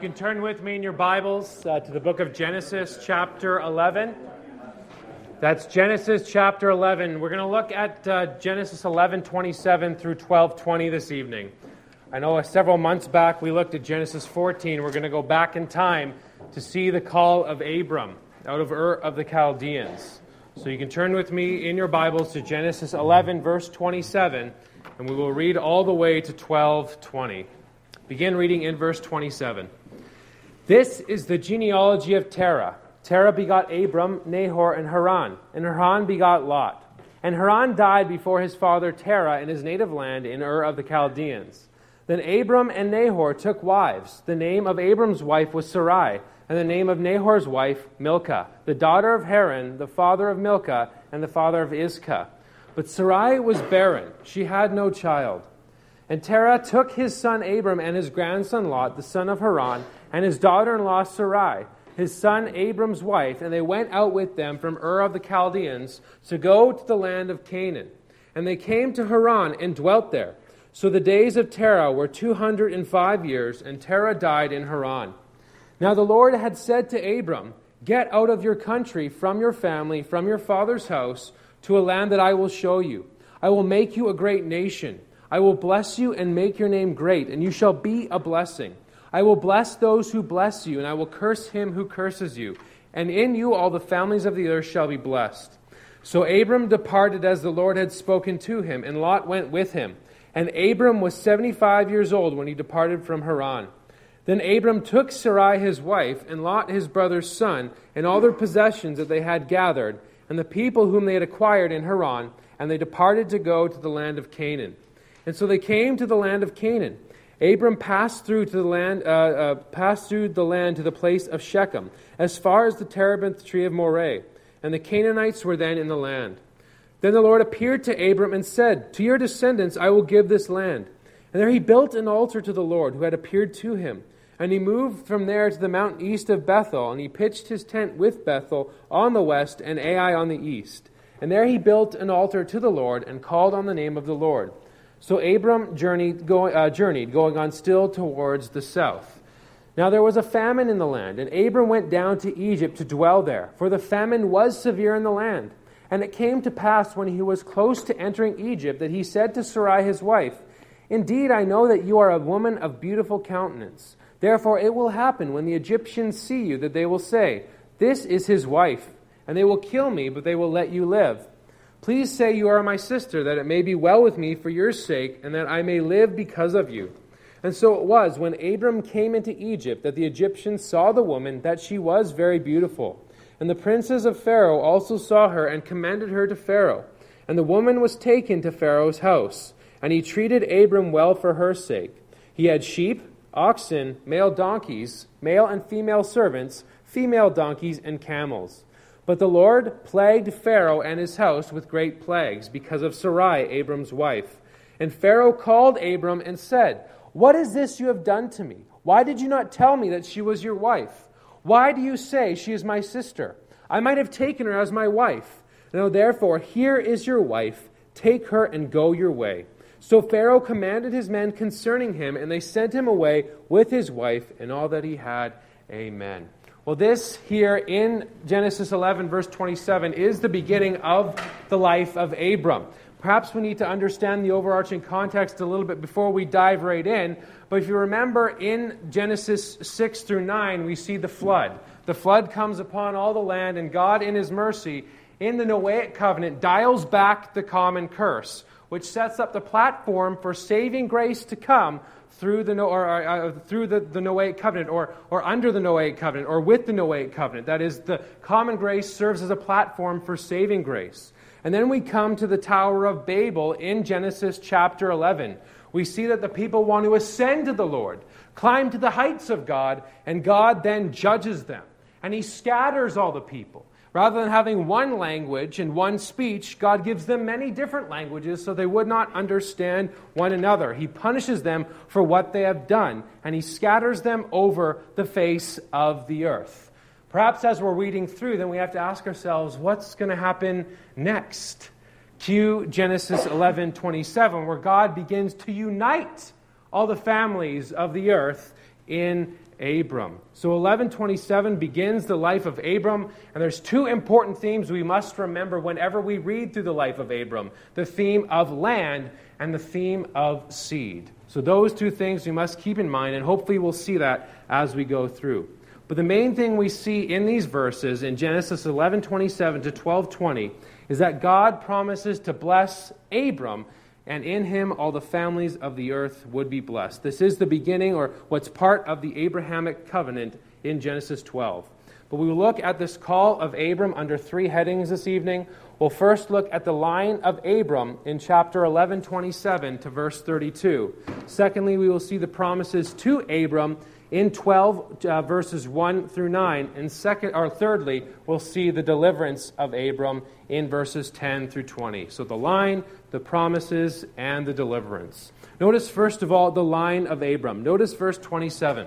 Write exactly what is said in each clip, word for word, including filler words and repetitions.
You can turn with me in your Bibles uh, to the book of Genesis, chapter eleven. That's Genesis, chapter eleven. We're going to look at uh, Genesis eleven twenty-seven through twelve twenty this evening. I know uh, several months back we looked at Genesis fourteen. We're going to go back in time to see the call of Abram out of Ur of the Chaldeans. So you can turn with me in your Bibles to Genesis eleven, verse twenty-seven, and we will read all the way to twelve twenty. Begin reading in verse twenty-seven. This is the genealogy of Terah. Terah begot Abram, Nahor, and Haran. And Haran begot Lot. And Haran died before his father Terah in his native land in Ur of the Chaldeans. Then Abram and Nahor took wives. The name of Abram's wife was Sarai, and the name of Nahor's wife Milcah, the daughter of Haran, the father of Milcah, and the father of Iscah. But Sarai was barren. She had no child. And Terah took his son Abram and his grandson Lot, the son of Haran, and his daughter-in-law Sarai, his son Abram's wife, and they went out with them from Ur of the Chaldeans to go to the land of Canaan. And they came to Haran and dwelt there. So the days of Terah were two hundred and five years, and Terah died in Haran. Now the Lord had said to Abram, "Get out of your country, from your family, from your father's house, to a land that I will show you. I will make you a great nation. I will bless you and make your name great, and you shall be a blessing. I will bless those who bless you, and I will curse him who curses you. And in you all the families of the earth shall be blessed." So Abram departed as the Lord had spoken to him, and Lot went with him. And Abram was seventy-five years old when he departed from Haran. Then Abram took Sarai his wife, and Lot his brother's son, and all their possessions that they had gathered, and the people whom they had acquired in Haran, and they departed to go to the land of Canaan. And so they came to the land of Canaan. Abram passed through to the land, uh, uh, passed through the land to the place of Shechem, as far as the terebinth tree of Moreh, and the Canaanites were then in the land. Then the Lord appeared to Abram and said, "To your descendants I will give this land." And there he built an altar to the Lord who had appeared to him. And he moved from there to the mountain east of Bethel, and he pitched his tent with Bethel on the west and Ai on the east. And there he built an altar to the Lord and called on the name of the Lord. So Abram journeyed, go, uh, journeyed, going on still towards the south. Now there was a famine in the land, and Abram went down to Egypt to dwell there, for the famine was severe in the land. And it came to pass when he was close to entering Egypt that he said to Sarai his wife, "Indeed, I know that you are a woman of beautiful countenance. Therefore it will happen when the Egyptians see you that they will say, 'This is his wife,' and they will kill me, but they will let you live. Please say you are my sister, that it may be well with me for your sake, and that I may live because of you." And so it was, when Abram came into Egypt, that the Egyptians saw the woman, that she was very beautiful. And the princes of Pharaoh also saw her, and commended her to Pharaoh. And the woman was taken to Pharaoh's house, and he treated Abram well for her sake. He had sheep, oxen, male donkeys, male and female servants, female donkeys, and camels. But the Lord plagued Pharaoh and his house with great plagues because of Sarai, Abram's wife. And Pharaoh called Abram and said, "What is this you have done to me? Why did you not tell me that she was your wife? Why do you say she is my sister? I might have taken her as my wife. Now therefore, here is your wife. Take her and go your way." So Pharaoh commanded his men concerning him, and they sent him away with his wife and all that he had. Amen. Well, this here in Genesis eleven, verse twenty-seven, is the beginning of the life of Abram. Perhaps we need to understand the overarching context a little bit before we dive right in. But if you remember, in Genesis six through nine, we see the flood. The flood comes upon all the land, and God, in his mercy, in the Noahic covenant, dials back the common curse, which sets up the platform for saving grace to come through the or, uh, through the, the Noahic covenant, or or under the Noahic covenant, or with the Noahic covenant. That is, the common grace serves as a platform for saving grace. And then we come to the Tower of Babel in Genesis chapter eleven. We see that the people want to ascend to the Lord, climb to the heights of God, and God then judges them. And he scatters all the people. Rather than having one language and one speech, God gives them many different languages so they would not understand one another. He punishes them for what they have done, and he scatters them over the face of the earth. Perhaps as we're reading through, then we have to ask ourselves, what's going to happen next? Cue Genesis eleven twenty-seven, where God begins to unite all the families of the earth in Abram. So eleven twenty-seven begins the life of Abram, and there's two important themes we must remember whenever we read through the life of Abram: the theme of land and the theme of seed. So those two things we must keep in mind, and hopefully we'll see that as we go through. But the main thing we see in these verses, in Genesis eleven twenty-seven to twelve twenty, is that God promises to bless Abram, and in him all the families of the earth would be blessed. This is the beginning, or what's part of the Abrahamic covenant in Genesis twelve. But we will look at this call of Abram under three headings this evening. We'll first look at the line of Abram in chapter eleven twenty-seven to verse thirty-two. Secondly, we will see the promises to Abram in twelve uh, verses one through nine. And second, or thirdly, we'll see the deliverance of Abram in verses ten through twenty. So the line, the promises, and the deliverance. Notice first of all the line of Abram. Notice verse twenty-seven.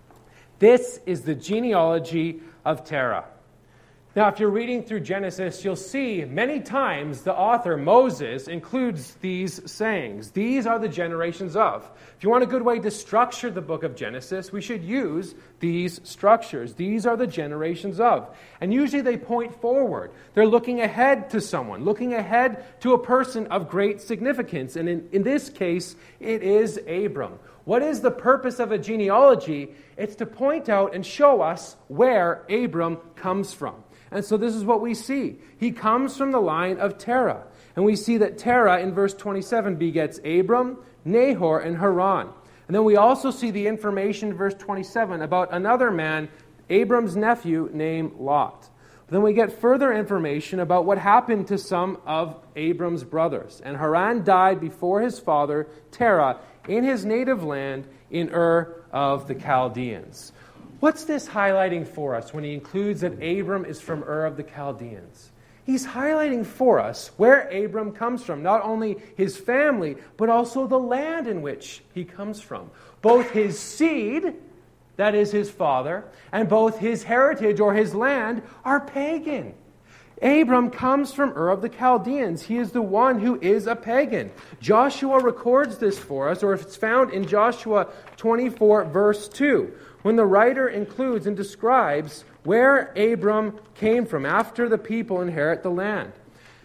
This is the genealogy of Terah. Now, if you're reading through Genesis, you'll see many times the author, Moses, includes these sayings. These are the generations of. If you want a good way to structure the book of Genesis, we should use these structures. These are the generations of. And usually they point forward. They're looking ahead to someone, looking ahead to a person of great significance. And in, in this case, it is Abram. What is the purpose of a genealogy? It's to point out and show us where Abram comes from. And so this is what we see. He comes from the line of Terah. And we see that Terah in verse twenty-seven begets Abram, Nahor, and Haran. And then we also see the information in verse twenty-seven about another man, Abram's nephew, named Lot. Then we get further information about what happened to some of Abram's brothers. And Haran died before his father, Terah, in his native land in Ur of the Chaldeans. What's this highlighting for us when he includes that Abram is from Ur of the Chaldeans? He's highlighting for us where Abram comes from, not only his family, but also the land in which he comes from. Both his seed, that is his father, and both his heritage or his land are pagan. Abram comes from Ur of the Chaldeans. He is the one who is a pagan. Joshua records this for us, or if it's found in Joshua twenty-four, verse two, when the writer includes and describes where Abram came from after the people inherit the land.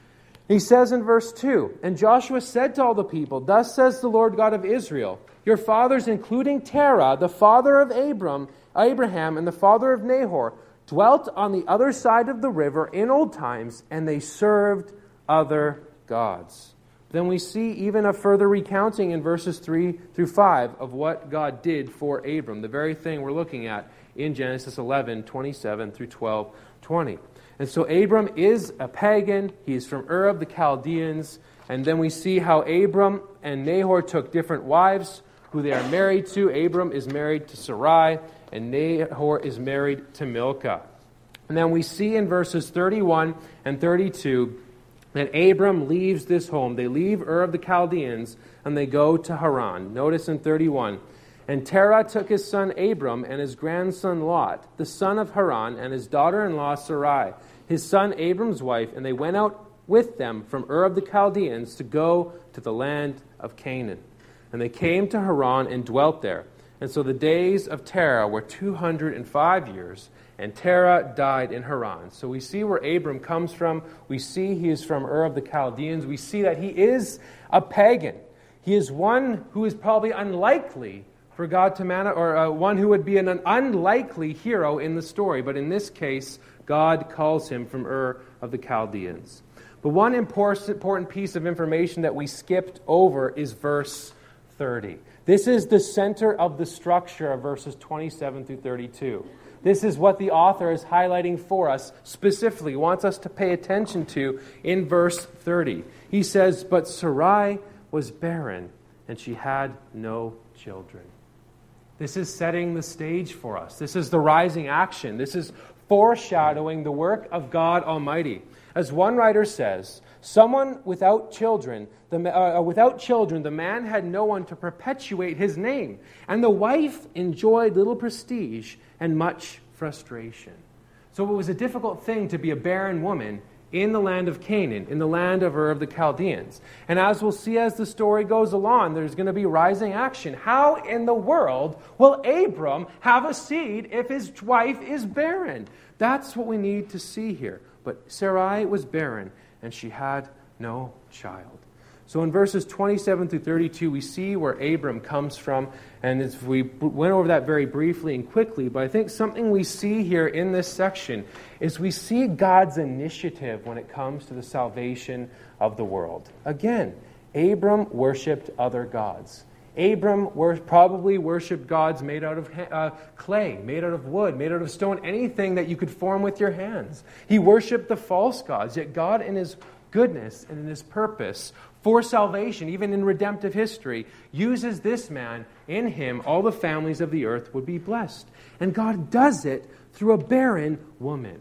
He says in verse two, "And Joshua said to all the people, Thus says the Lord God of Israel, your fathers, including Terah, the father of Abram, Abraham, and the father of Nahor, dwelt on the other side of the river in old times, and they served other gods." Then we see even a further recounting in verses three through five of what God did for Abram, the very thing we're looking at in Genesis eleven, twenty-seven through twelve, twenty. And so Abram is a pagan. He is from Ur of the Chaldeans. And then we see how Abram and Nahor took different wives who they are married to. Abram is married to Sarai, and Nahor is married to Milcah. And then we see in verses thirty-one and thirty-two that Abram leaves this home. They leave Ur of the Chaldeans, and they go to Haran. Notice in thirty-one, "And Terah took his son Abram and his grandson Lot, the son of Haran, and his daughter-in-law Sarai, his son Abram's wife, and they went out with them from Ur of the Chaldeans to go to the land of Canaan. And they came to Haran and dwelt there. And so the days of Terah were two hundred five years, and Terah died in Haran." So we see where Abram comes from. We see he is from Ur of the Chaldeans. We see that he is a pagan. He is one who is probably unlikely for God to man, or uh, one who would be an, an unlikely hero in the story. But in this case, God calls him from Ur of the Chaldeans. But one important, important piece of information that we skipped over is verse thirty. This is the center of the structure of verses twenty-seven through thirty-two. This is what the author is highlighting for us specifically, wants us to pay attention to in verse thirty. He says, "But Sarai was barren, and she had no children." This is setting the stage for us. This is the rising action. This is foreshadowing the work of God Almighty. As one writer says, someone without children, the, uh, without children, the man had no one to perpetuate his name, and the wife enjoyed little prestige and much frustration. So it was a difficult thing to be a barren woman in the land of Canaan, in the land of Ur of the Chaldeans. And as we'll see as the story goes along, there's going to be rising action. How in the world will Abram have a seed if his wife is barren? That's what we need to see here. But Sarai was barren, and she had no child. So in verses twenty-seven through thirty-two, we see where Abram comes from, and as we went over that very briefly and quickly, but I think something we see here in this section is we see God's initiative when it comes to the salvation of the world. Again, Abram worshipped other gods. Abram wor- probably worshipped gods made out of uh, clay, made out of wood, made out of stone, anything that you could form with your hands. He worshipped the false gods, yet God in His goodness and in His purpose for salvation, even in redemptive history, uses this man. In him, all the families of the earth would be blessed. And God does it through a barren woman.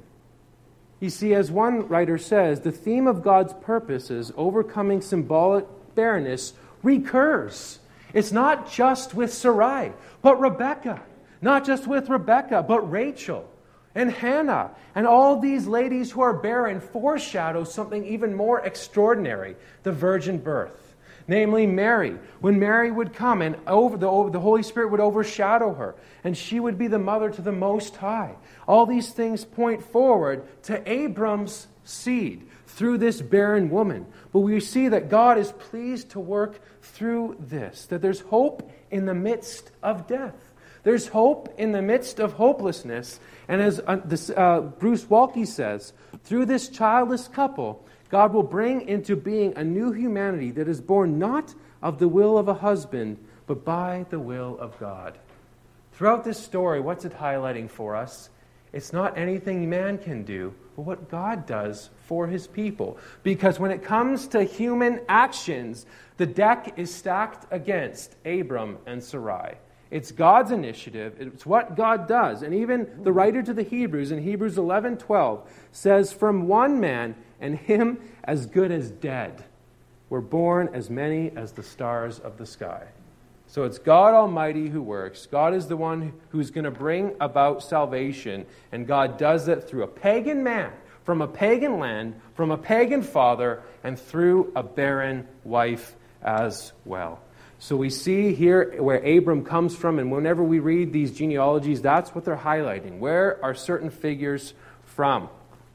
You see, as one writer says, the theme of God's purposes, overcoming symbolic barrenness, recurs. It's not just with Sarai, but Rebekah. Not just with Rebekah, but Rachel and Hannah, and all these ladies who are barren foreshadow something even more extraordinary, the virgin birth. Namely, Mary. When Mary would come, and over the, over, the Holy Spirit would overshadow her, and she would be the mother to the Most High. All these things point forward to Abram's seed through this barren woman. But we see that God is pleased to work through this, that there's hope in the midst of death. There's hope in the midst of hopelessness. And as uh, this, uh, Bruce Waltke says, through this childless couple, God will bring into being a new humanity that is born not of the will of a husband, but by the will of God. Throughout this story, what's it highlighting for us? It's not anything man can do, but what God does for His people. Because when it comes to human actions, the deck is stacked against Abram and Sarai. It's God's initiative. It's what God does. And even the writer to the Hebrews in Hebrews eleven twelve says, from one man, and him as good as dead, were born as many as the stars of the sky. So it's God Almighty who works. God is the one who's going to bring about salvation. And God does it through a pagan man, from a pagan land, from a pagan father, and through a barren wife as well. So we see here where Abram comes from, and whenever we read these genealogies, that's what they're highlighting. Where are certain figures from?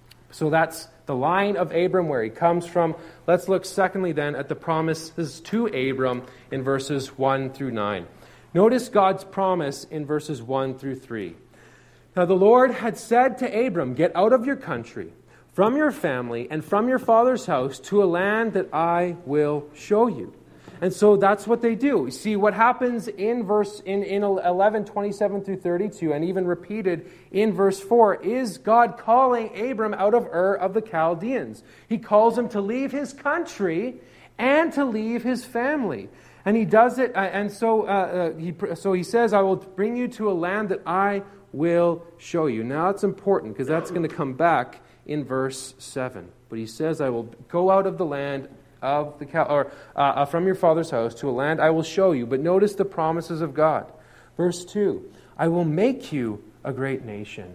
So that's the line of Abram, where he comes from. Let's look secondly then at the promises to Abram in verses one through nine. Notice God's promise in verses one through three. Now the Lord had said to Abram, get out of your country, from your family, and from your father's house to a land that I will show you. And so that's what they do. See, what happens in verse in, in eleven, twenty-seven through thirty-two, and even repeated in verse four, is God calling Abram out of Ur of the Chaldeans. He calls him to leave his country and to leave his family. And he does it, uh, and so, uh, uh, he, so he says, I will bring you to a land that I will show you. Now it's important, because that's going to come back in verse seven. But he says, I will go out of the land of the or uh, from your father's house to a land I will show you. But notice the promises of God. Verse two, I will make you a great nation.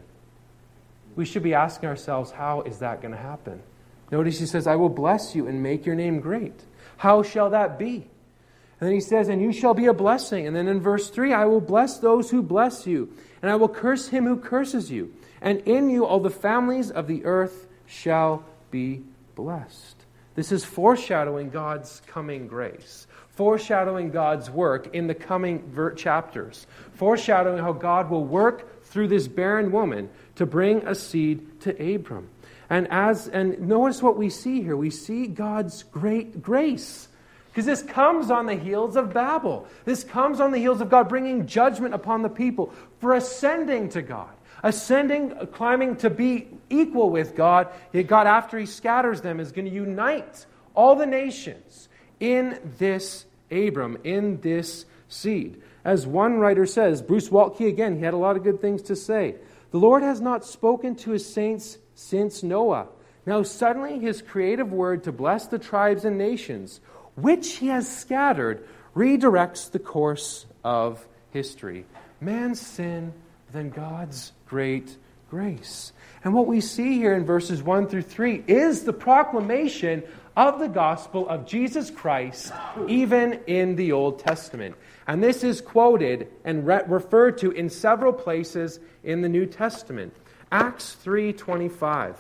We should be asking ourselves, how is that going to happen? Notice he says, I will bless you and make your name great. How shall that be? And then he says, and you shall be a blessing. And then in verse three, I will bless those who bless you, and I will curse him who curses you. And in you all the families of the earth shall be blessed. This is foreshadowing God's coming grace, foreshadowing God's work in the coming ver- chapters, foreshadowing how God will work through this barren woman to bring a seed to Abram. And as and notice what we see here. We see God's great grace. Because this comes on the heels of Babel. This comes on the heels of God bringing judgment upon the people for ascending to God. Ascending, climbing to be equal with God. Yet God, after He scatters them, is going to unite all the nations in this Abram, in this seed. As one writer says, Bruce Waltke again, he had a lot of good things to say. The Lord has not spoken to His saints since Noah. Now suddenly His creative word to bless the tribes and nations, which He has scattered, redirects the course of history. Man's sin, then God's great grace. And what we see here in verses one through three is the proclamation of the gospel of Jesus Christ, even in the Old Testament. And this is quoted and re- referred to in several places in the New Testament. Acts three twenty-five.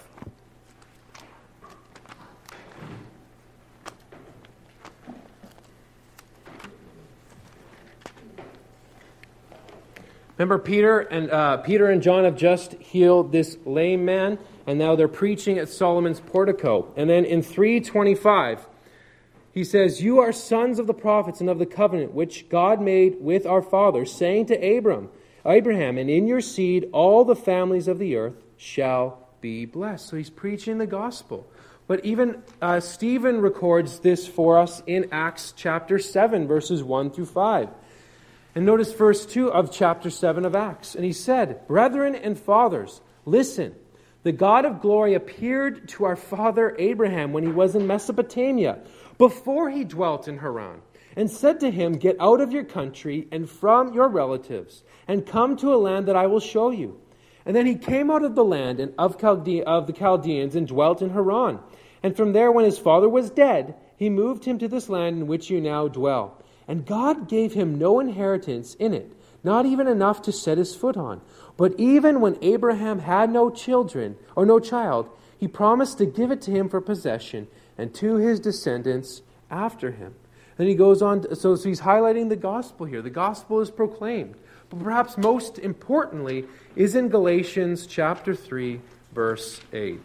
Remember, Peter and uh, Peter and John have just healed this lame man, and now they're preaching at Solomon's portico. And then in three twenty-five, he says, "You are sons of the prophets and of the covenant which God made with our fathers, saying to Abram, Abraham, and in your seed all the families of the earth shall be blessed." So he's preaching the gospel. But even uh, Stephen records this for us in Acts chapter seven, verses one through five. And notice verse two of chapter seven of Acts. "And he said, Brethren and fathers, listen. The God of glory appeared to our father Abraham when he was in Mesopotamia, before he dwelt in Haran, and said to him, Get out of your country and from your relatives, and come to a land that I will show you. And then he came out of the land and of, Chalde- of the Chaldeans and dwelt in Haran. And from there, when his father was dead, he moved him to this land in which you now dwell. And God gave him no inheritance in it, not even enough to set his foot on. But even when Abraham had no children, or no child, he promised to give it to him for possession, and to his descendants after him." Then he goes on, to, so, so he's highlighting the gospel here. The gospel is proclaimed. But perhaps most importantly is in Galatians chapter three, verse eight.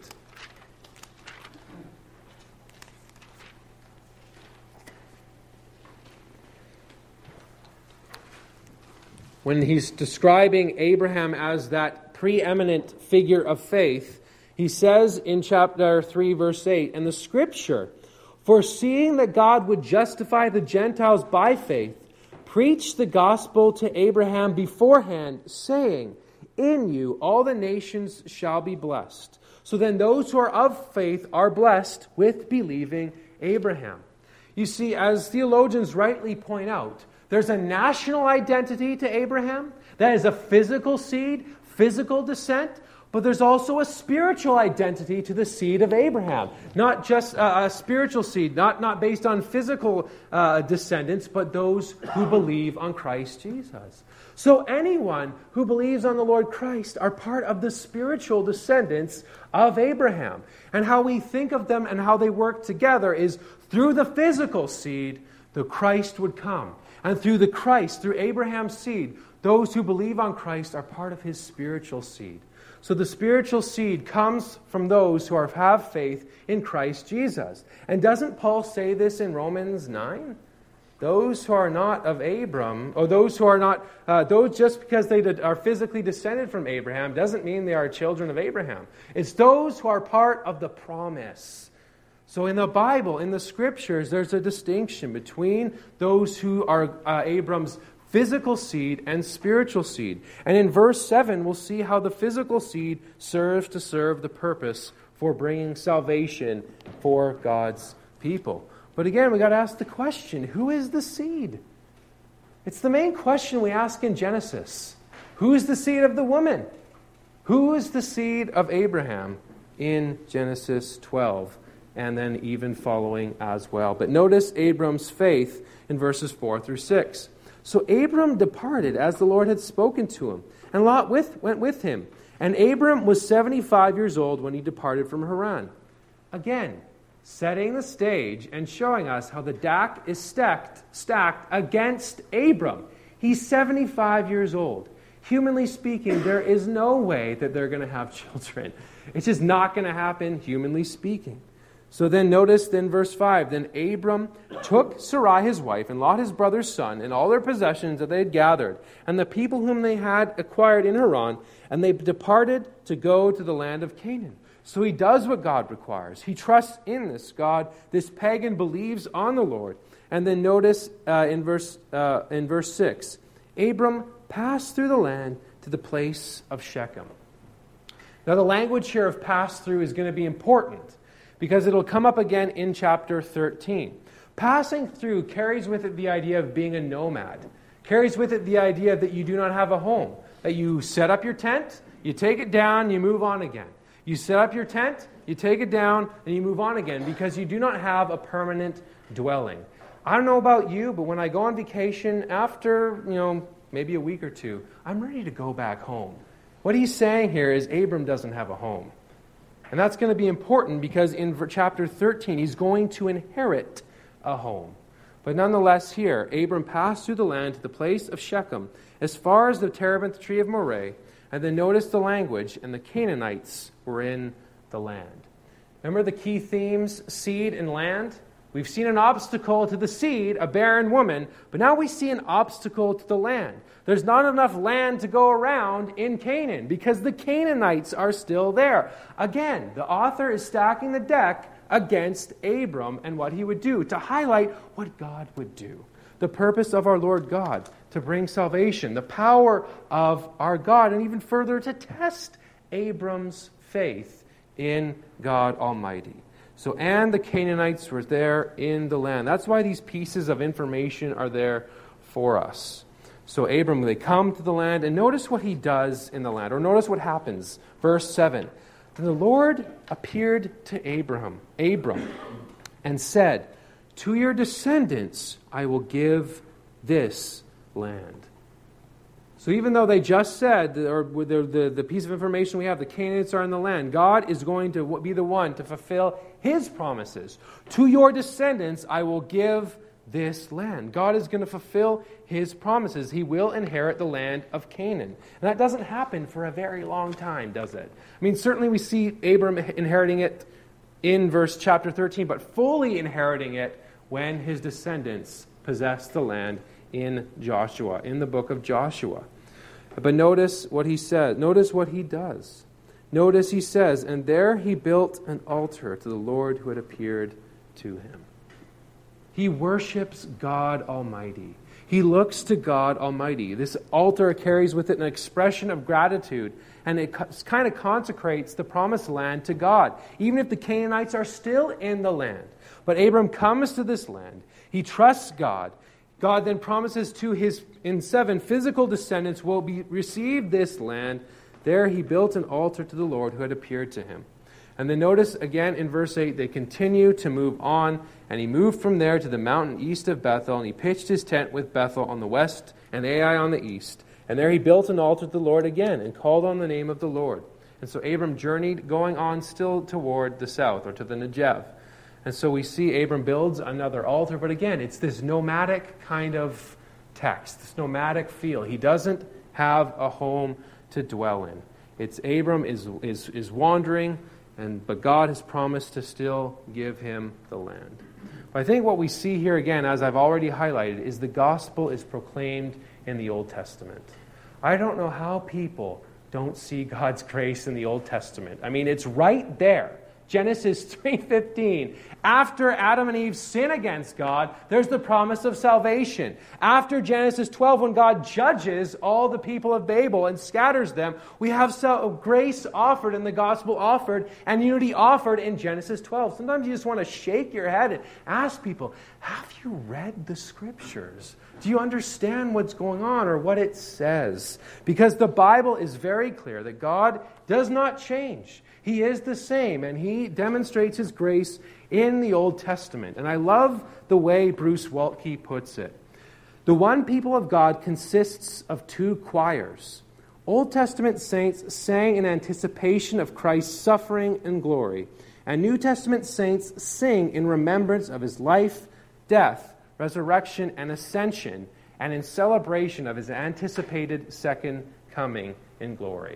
When he's describing Abraham as that preeminent figure of faith, he says in chapter three, verse eight, "And the scripture, foreseeing that God would justify the Gentiles by faith, preached the gospel to Abraham beforehand, saying, In you all the nations shall be blessed. So then those who are of faith are blessed with believing Abraham." You see, as theologians rightly point out, there's a national identity to Abraham. That is a physical seed, physical descent. But there's also a spiritual identity to the seed of Abraham. Not just a, a spiritual seed, not, not based on physical uh, descendants, but those who believe on Christ Jesus. So anyone who believes on the Lord Christ are part of the spiritual descendants of Abraham. And how we think of them and how they work together is through the physical seed, the Christ would come. And through the Christ, through Abraham's seed, those who believe on Christ are part of his spiritual seed. So the spiritual seed comes from those who are, have faith in Christ Jesus. And doesn't Paul say this in Romans nine? Those who are not of Abram, or those who are not, uh, those just because they are physically descended from Abraham doesn't mean they are children of Abraham. It's those who are part of the promise. So in the Bible, in the Scriptures, there's a distinction between those who are uh, Abram's physical seed and spiritual seed. And in verse seven, we'll see how the physical seed serves to serve the purpose for bringing salvation for God's people. But again, we got to ask the question, who is the seed? It's the main question we ask in Genesis. Who is the seed of the woman? Who is the seed of Abraham in Genesis twelve? And then even following as well. But notice Abram's faith in verses four through six. "So Abram departed as the Lord had spoken to him, and Lot with, went with him. And Abram was seventy-five years old when he departed from Haran." Again, setting the stage and showing us how the deck is stacked, stacked against Abram. He's seventy-five years old. Humanly speaking, there is no way that they're going to have children. It's just not going to happen, humanly speaking. So then notice then verse five, "Then Abram took Sarai his wife, and Lot his brother's son, and all their possessions that they had gathered, and the people whom they had acquired in Haran, and they departed to go to the land of Canaan." So he does what God requires. He trusts in this God. This pagan believes on the Lord. And then notice uh, in verse uh, in verse six, Abram passed through the land to the place of Shechem. Now the language here of pass through is going to be important, because it'll come up again in chapter thirteen. Passing through carries with it the idea of being a nomad. Carries with it the idea that you do not have a home. That you set up your tent, You take it down, you move on again. You set up your tent, you take it down, and you move on again because you do not have a permanent dwelling. I don't know about you, but when I go on vacation, after, you know, maybe a week or two, I'm ready to go back home. What he's saying here is Abram doesn't have a home. And that's going to be important because in chapter thirteen, he's going to inherit a home. But nonetheless here, Abram passed through the land to the place of Shechem, as far as the terebinth tree of Moreh, and then notice the language, and the Canaanites were in the land. Remember the key themes, seed and land? We've seen an obstacle to the seed, a barren woman, but now we see an obstacle to the land. There's not enough land to go around in Canaan because the Canaanites are still there. Again, the author is stacking the deck against Abram and what he would do to highlight what God would do. The purpose of our Lord God to bring salvation, the power of our God, and even further to test Abram's faith in God Almighty. So, and the Canaanites were there in the land. That's why these pieces of information are there for us. So Abram, they come to the land, and notice what he does in the land, or notice what happens. Verse seven. Then the Lord appeared to Abraham, Abram, and said, to your descendants I will give this land. So even though they just said, or the, the, the piece of information we have, the Canaanites are in the land, God is going to be the one to fulfill his promises. To your descendants I will give this land. God is going to fulfill his promises. He will inherit the land of Canaan. And that doesn't happen for a very long time, does it? I mean, certainly we see Abram inheriting it in verse chapter thirteen, but fully inheriting it when his descendants possess the land in Joshua, in the book of Joshua. But notice what he said. Notice what he does. Notice he says, and there he built an altar to the Lord who had appeared to him. He worships God Almighty. He looks to God Almighty. This altar carries with it an expression of gratitude, and it kind of consecrates the promised land to God, even if the Canaanites are still in the land. But Abram comes to this land. He trusts God. God then promises to his, in seven, physical descendants will be receive this land. There he built an altar to the Lord who had appeared to him. And then notice again in verse eight, they continue to move on, and he moved from there to the mountain east of Bethel, and he pitched his tent with Bethel on the west and Ai on the east. And there he built an altar to the Lord again and called on the name of the Lord. And so Abram journeyed, going on still toward the south, or to the Negev. And so we see Abram builds another altar, but again, it's this nomadic kind of text, this nomadic feel. He doesn't have a home to dwell in. It's Abram is is is wandering, and but God has promised to still give him the land. But I think what we see here again, as I've already highlighted, is the gospel is proclaimed in the Old Testament. I don't know how people don't see God's grace in the Old Testament. I mean, it's right there. Genesis three fifteen. After Adam and Eve sin against God, there's the promise of salvation. After Genesis twelve, when God judges all the people of Babel and scatters them, we have grace offered and the gospel offered and unity offered in Genesis twelve. Sometimes you just want to shake your head and ask people, have you read the Scriptures? Do you understand what's going on or what it says? Because the Bible is very clear that God does not change. He is the same, and he demonstrates his grace in the Old Testament. And I love the way Bruce Waltke puts it. The one people of God consists of two choirs. Old Testament saints sang in anticipation of Christ's suffering and glory, and New Testament saints sing in remembrance of his life, death, resurrection, and ascension, and in celebration of his anticipated second coming in glory.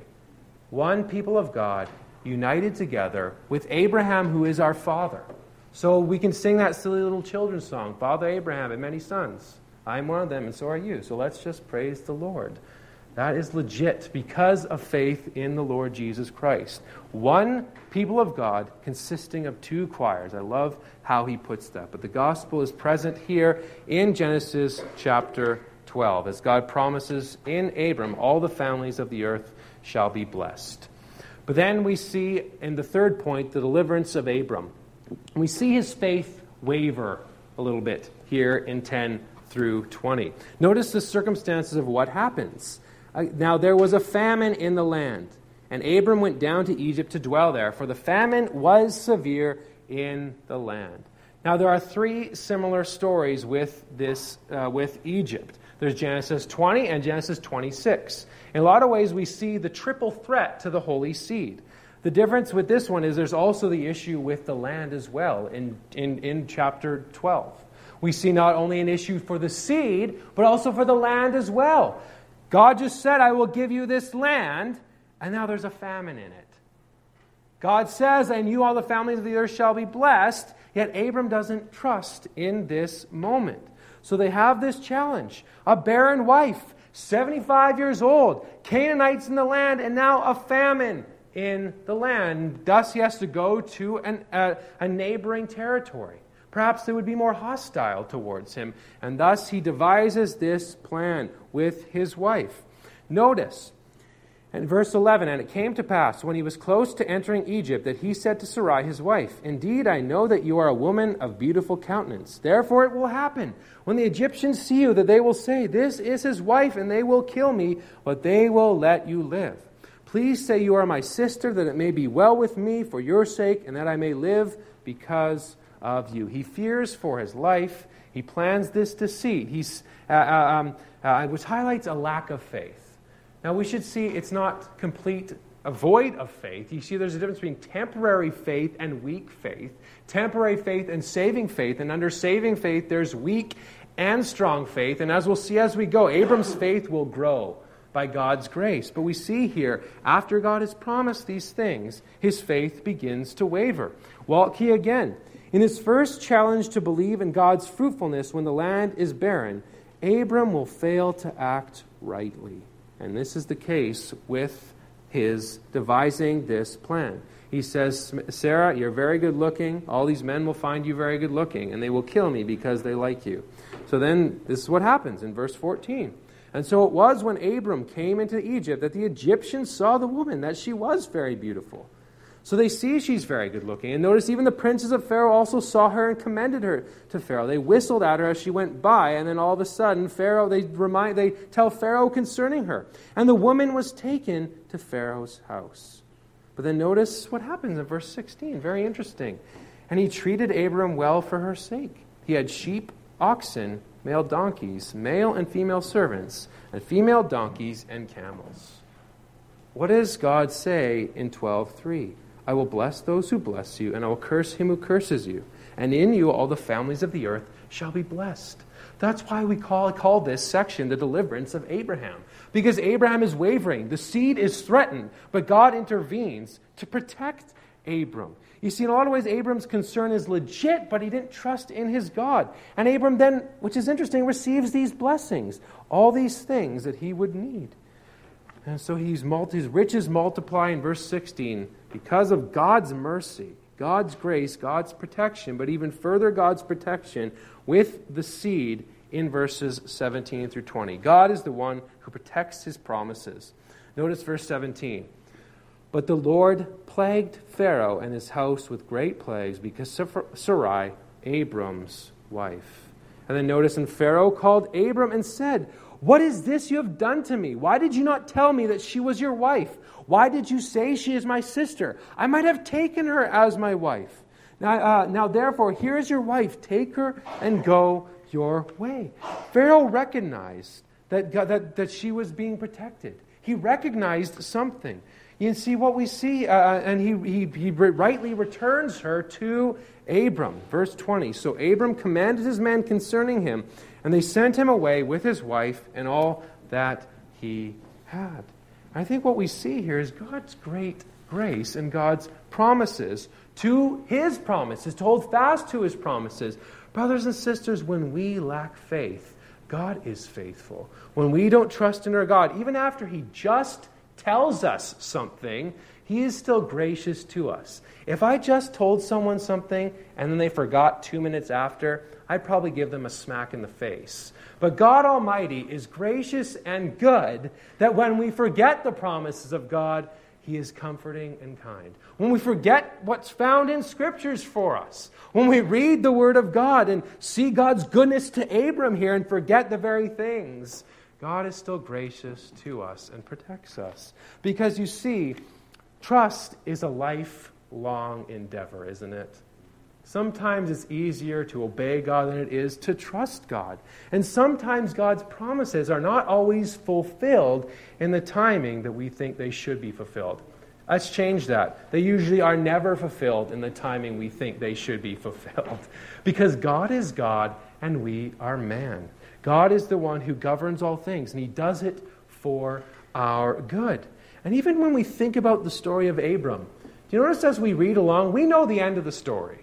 One people of God united together with Abraham, who is our father. So we can sing that silly little children's song, Father Abraham had many sons. I'm one of them, and so are you. So let's just praise the Lord. That is legit because of faith in the Lord Jesus Christ. One people of God consisting of two choirs. I love how he puts that. But the gospel is present here in Genesis chapter twelve, as God promises in Abram, all the families of the earth shall be blessed. But then we see in the third point the deliverance of Abram. We see his faith waver a little bit here in ten through twenty. Notice the circumstances of what happens. Uh, now there was a famine in the land, And Abram went down to Egypt to dwell there, for the famine was severe in the land. Now there are three similar stories with this, uh, with Egypt. There's Genesis twenty and Genesis twenty-six. In a lot of ways, we see the triple threat to the holy seed. The difference with this one is there's also the issue with the land as well in, in, in chapter twelve. We see not only an issue for the seed, but also for the land as well. God just said, I will give you this land, and now there's a famine in it. God says, and you, all the families of the earth, shall be blessed, yet Abram doesn't trust in this moment. So they have this challenge. A barren wife, seventy-five years old, Canaanites in the land, and now a famine in the land. Thus he has to go to an, uh, a neighboring territory. Perhaps they would be more hostile towards him. And thus he devises this plan with his wife. Notice, in verse eleven, and it came to pass, when he was close to entering Egypt, that he said to Sarai his wife, Indeed, I know that you are a woman of beautiful countenance. Therefore it will happen, when the Egyptians see you, that they will say, This is his wife, and they will kill me, but they will let you live. Please say you are my sister, that it may be well with me for your sake, and that I may live because of you. He fears for his life. He plans this deceit, He's, uh, um, uh, which highlights a lack of faith. Now we should see it's not complete, a void of faith. You see there's a difference between temporary faith and weak faith. Temporary faith and saving faith. And under saving faith there's weak and strong faith. And as we'll see as we go, Abram's faith will grow by God's grace. But we see here, after God has promised these things, his faith begins to waver. Walt Key again. In his first challenge to believe in God's fruitfulness when the land is barren, Abram will fail to act rightly. And this is the case with his devising this plan. He says, Sarah, you're very good looking. All these men will find you very good looking, and they will kill me because they like you. So then this is what happens in verse fourteen. And so it was when Abram came into Egypt that the Egyptians saw the woman, that she was very beautiful. So they see she's very good looking. And notice even the princes of Pharaoh also saw her and commended her to Pharaoh. They whistled at her as she went by, and then all of a sudden Pharaoh, they remind, they tell Pharaoh concerning her. And the woman was taken to Pharaoh's house. But then notice what happens in verse sixteen. Very interesting. And he treated Abram well for her sake. He had sheep, oxen, male donkeys, male and female servants, and female donkeys and camels. What does God say in twelve three? I will bless those who bless you, and I will curse him who curses you. And in you all the families of the earth shall be blessed. That's why we call, call this section the deliverance of Abraham. Because Abraham is wavering. The seed is threatened, but God intervenes to protect Abram. You see, in a lot of ways, Abram's concern is legit, but he didn't trust in his God. And Abram then, which is interesting, receives these blessings, all these things that he would need. And so he's multi, his riches multiply in verse sixteen because of God's mercy, God's grace, God's protection, but even further God's protection with the seed in verses seventeen through twenty. God is the one who protects his promises. Notice verse seventeen. But the Lord plagued Pharaoh and his house with great plagues because of Sarai, Abram's wife. And then notice, and Pharaoh called Abram and said, What is this you have done to me? Why did you not tell me that she was your wife? Why did you say she is my sister? I might have taken her as my wife. Now, uh, now therefore, here is your wife. Take her and go your way. Pharaoh recognized that, God, that, that she was being protected. He recognized something. You can see what we see, uh, and he, he, he rightly returns her to Abram. Verse twenty. So Abram commanded his men concerning him, and they sent him away with his wife and all that he had. I think what we see here is God's great grace and God's promises to his promises, to hold fast to his promises. Brothers and sisters, when we lack faith, God is faithful. When we don't trust in our God, even after he just tells us something, he is still gracious to us. If I just told someone something and then they forgot two minutes after, I'd probably give them a smack in the face. But God Almighty is gracious and good that when we forget the promises of God, he is comforting and kind. When we forget what's found in Scriptures for us, when we read the Word of God and see God's goodness to Abram here and forget the very things, God is still gracious to us and protects us. Because you see, Trust is a lifelong endeavor, isn't it? Sometimes it's easier to obey God than it is to trust God. And sometimes God's promises are not always fulfilled in the timing that we think they should be fulfilled. Let's change that. They usually are never fulfilled in the timing we think they should be fulfilled. Because God is God and we are man. God is the one who governs all things, and he does it for our good. And even when we think about the story of Abram, do you notice as we read along, we know the end of the story.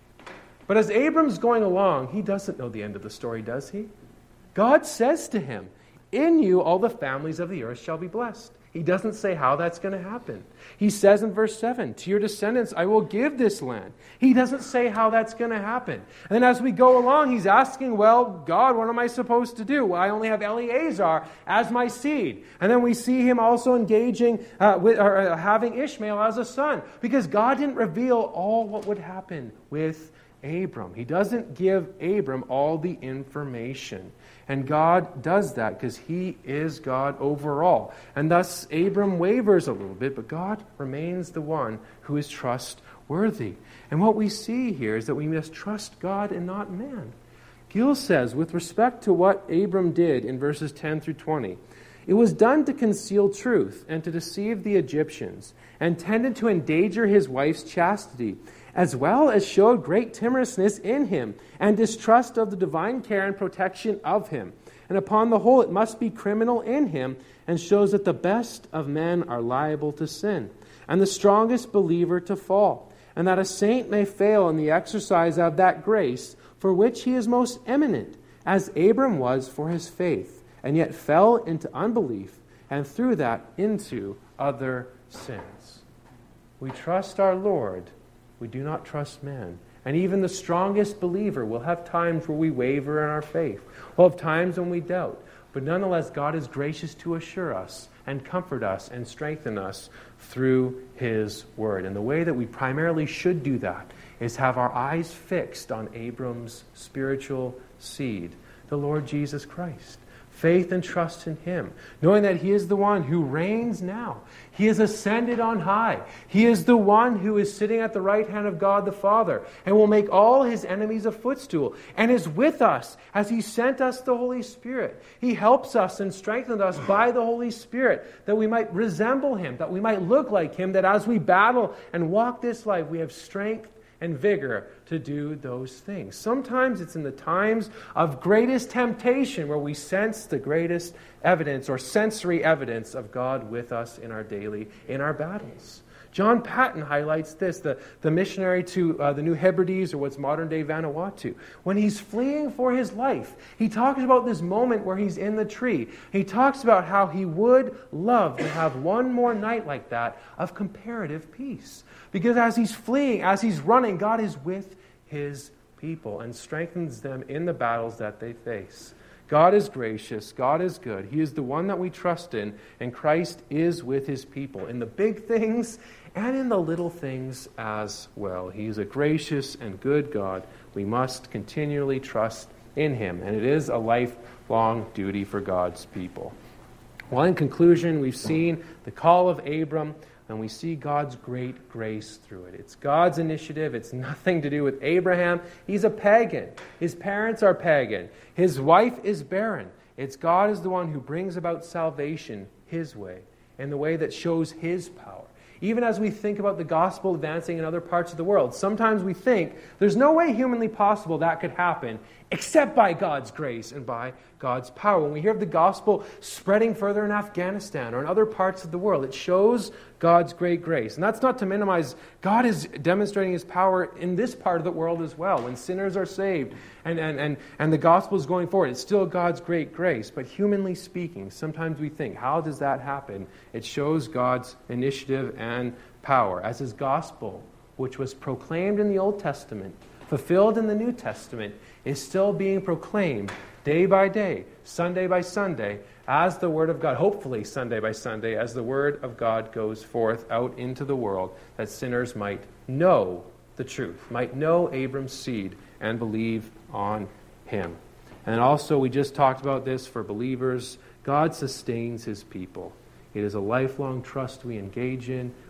But as Abram's going along, he doesn't know the end of the story, does he? God says to him, "In you all the families of the earth shall be blessed." He doesn't say how that's going to happen. He says in verse seven, "To your descendants I will give this land." He doesn't say how that's going to happen. And then as we go along, he's asking, well, God, what am I supposed to do? Well, I only have Eleazar as my seed. And then we see him also engaging uh, with, or uh, having Ishmael as a son, because God didn't reveal all what would happen with Abram. He doesn't give Abram all the information. And God does that because he is God overall. And thus Abram wavers a little bit, but God remains the one who is trustworthy. And what we see here is that we must trust God and not man. Gill says, with respect to what Abram did in verses ten through twenty, it was done to conceal truth and to deceive the Egyptians, and tended to endanger his wife's chastity, as well as showed great timorousness in him, and distrust of the divine care and protection of him. And upon the whole, it must be criminal in him, and shows that the best of men are liable to sin, and the strongest believer to fall, and that a saint may fail in the exercise of that grace for which he is most eminent, as Abram was for his faith, and yet fell into unbelief, and through that into other sins. We trust our Lord. We do not trust man. And even the strongest believer will have times where we waver in our faith. We'll have times when we doubt. But nonetheless, God is gracious to assure us and comfort us and strengthen us through his word. And the way that we primarily should do that is have our eyes fixed on Abram's spiritual seed, the Lord Jesus Christ. Faith and trust in him, knowing that he is the one who reigns now. He is ascended on high. He is the one who is sitting at the right hand of God the Father and will make all his enemies a footstool, and is with us as he sent us the Holy Spirit. He helps us and strengthens us by the Holy Spirit that we might resemble him, that we might look like him, that as we battle and walk this life, we have strength and vigor to do those things. Sometimes it's in the times of greatest temptation where we sense the greatest evidence or sensory evidence of God with us in our daily, in our battles. John Paton highlights this, the, the missionary to uh, the New Hebrides, or what's modern-day Vanuatu. When he's fleeing for his life, he talks about this moment where he's in the tree. He talks about how he would love to have one more night like that of comparative peace. Because as he's fleeing, as he's running, God is with his people and strengthens them in the battles that they face. God is gracious. God is good. He is the one that we trust in, and Christ is with his people in the big things and in the little things as well. He is a gracious and good God. We must continually trust in him, and it is a lifelong duty for God's people. Well, in conclusion, we've seen the call of Abram, and we see God's great grace through it. It's God's initiative. It's nothing to do with Abraham. He's a pagan. His parents are pagan. His wife is barren. It's God is the one who brings about salvation his way, in the way that shows his power. Even as we think about the gospel advancing in other parts of the world, sometimes we think there's no way humanly possible that could happen except by God's grace and by God's power. When we hear of the gospel spreading further in Afghanistan or in other parts of the world, it shows God's great grace. And that's not to minimize, God is demonstrating his power in this part of the world as well. When sinners are saved and, and, and, and the gospel is going forward, it's still God's great grace. But humanly speaking, sometimes we think, how does that happen? It shows God's initiative and power. As his gospel, which was proclaimed in the Old Testament, fulfilled in the New Testament, is still being proclaimed day by day, Sunday by Sunday, as the Word of God, hopefully Sunday by Sunday, as the Word of God goes forth out into the world, that sinners might know the truth, might know Abram's seed and believe on him. And also, we just talked about this for believers, God sustains his people. It is a lifelong trust we engage in.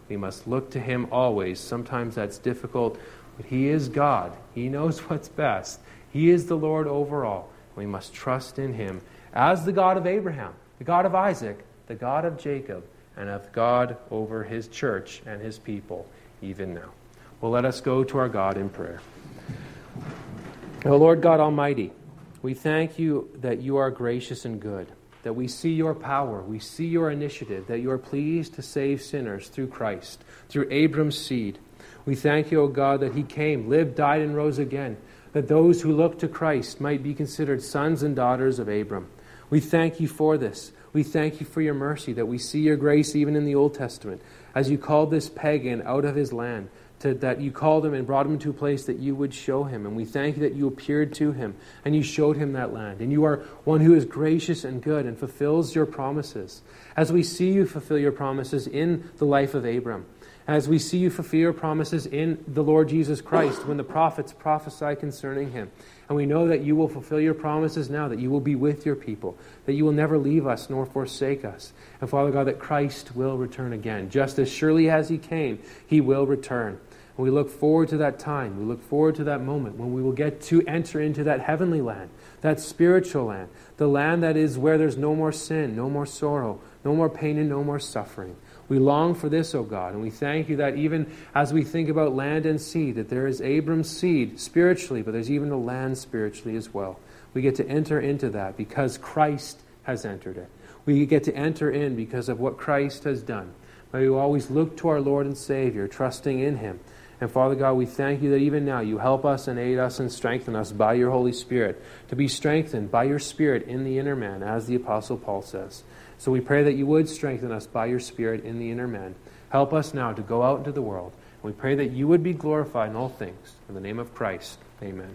We must look to him always. Sometimes that's difficult, but he is God. He knows what's best. He is the Lord over all. We must trust in him as the God of Abraham, the God of Isaac, the God of Jacob, and of God over his church and his people, even now. Well, let us go to our God in prayer. O Lord God Almighty, we thank you that you are gracious and good, that we see your power, we see your initiative, that you are pleased to save sinners through Christ, through Abram's seed. We thank you, O God, that he came, lived, died, and rose again, that those who look to Christ might be considered sons and daughters of Abram. We thank you for this. We thank you for your mercy, that we see your grace even in the Old Testament, as you called this pagan out of his land, to, that you called him and brought him to a place that you would show him. And we thank you that you appeared to him and you showed him that land. And you are one who is gracious and good and fulfills your promises. As we see you fulfill your promises in the life of Abram, as we see you fulfill your promises in the Lord Jesus Christ when the prophets prophesy concerning him. And we know that you will fulfill your promises now, that you will be with your people, that you will never leave us nor forsake us. And Father God, that Christ will return again. Just as surely as he came, he will return. And we look forward to that time. We look forward to that moment when we will get to enter into that heavenly land, that spiritual land, the land that is where there's no more sin, no more sorrow, no more pain, and no more suffering. We long for this, O God, and we thank you that even as we think about land and seed, that there is Abram's seed spiritually, but there's even the land spiritually as well. We get to enter into that because Christ has entered it. We get to enter in because of what Christ has done. May we always look to our Lord and Savior, trusting in him. And Father God, we thank you that even now you help us and aid us and strengthen us by your Holy Spirit, to be strengthened by your Spirit in the inner man, as the Apostle Paul says. So we pray that you would strengthen us by your Spirit in the inner man. Help us now to go out into the world. And we pray that you would be glorified in all things. In the name of Christ, amen.